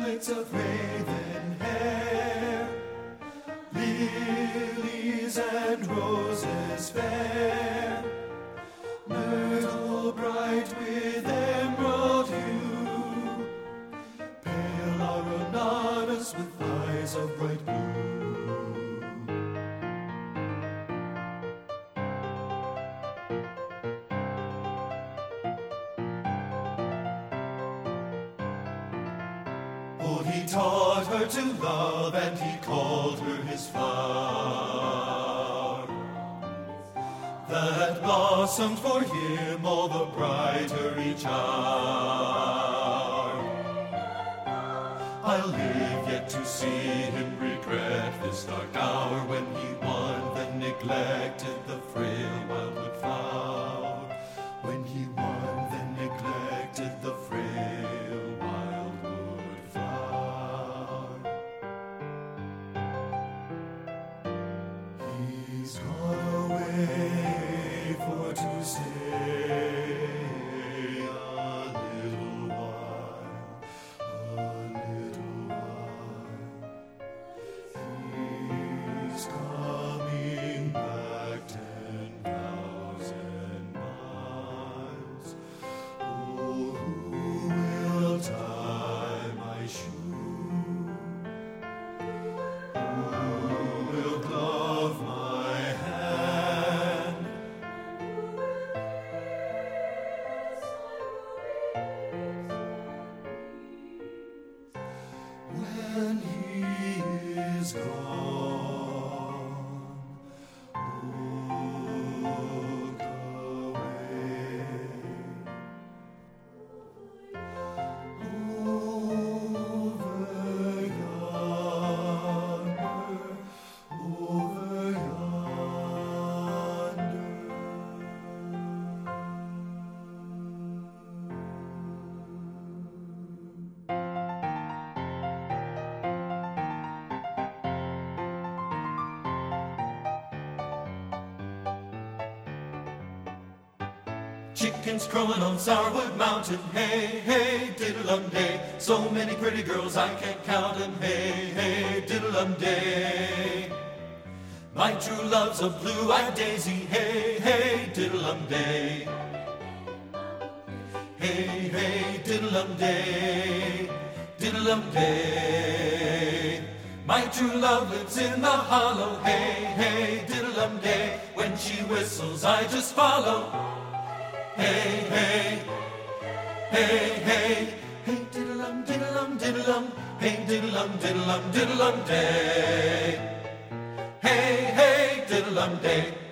ringlets of raven hair, lilies and roses fair, myrtle bright with emerald hue, pale arenanas with eyes of bright blue. Oh, he taught her to love, and he called her his flower, that blossomed for him all the brighter each hour. I'll live yet to see him regret this dark hour, when he won, then neglected the frail wildwood flower. When he won, then neglected the frail wildwood flower. He's gone away for to stay a little while, a little while. He's coming back 10,000 miles. Oh, who will tie my shoe? Who will glove my hand? When he is gone, look away. Over chickens crowing on Sourwood Mountain, hey, hey, diddle-um-day. So many pretty girls I can't count them, hey, hey, diddle-um-day. My true love's a blue-eyed daisy, hey, hey, diddle-um-day. Hey, hey, diddle-um-day, diddle-um-day. My true love lives in the hollow, hey, hey, diddle-um-day. When she whistles, I just follow. Hey, hey, hey, hey, hey, diddle-um, diddle-um, diddle-um, hey, diddle-um, diddle-um, diddle-um-day. Hey, hey, diddle-um-day.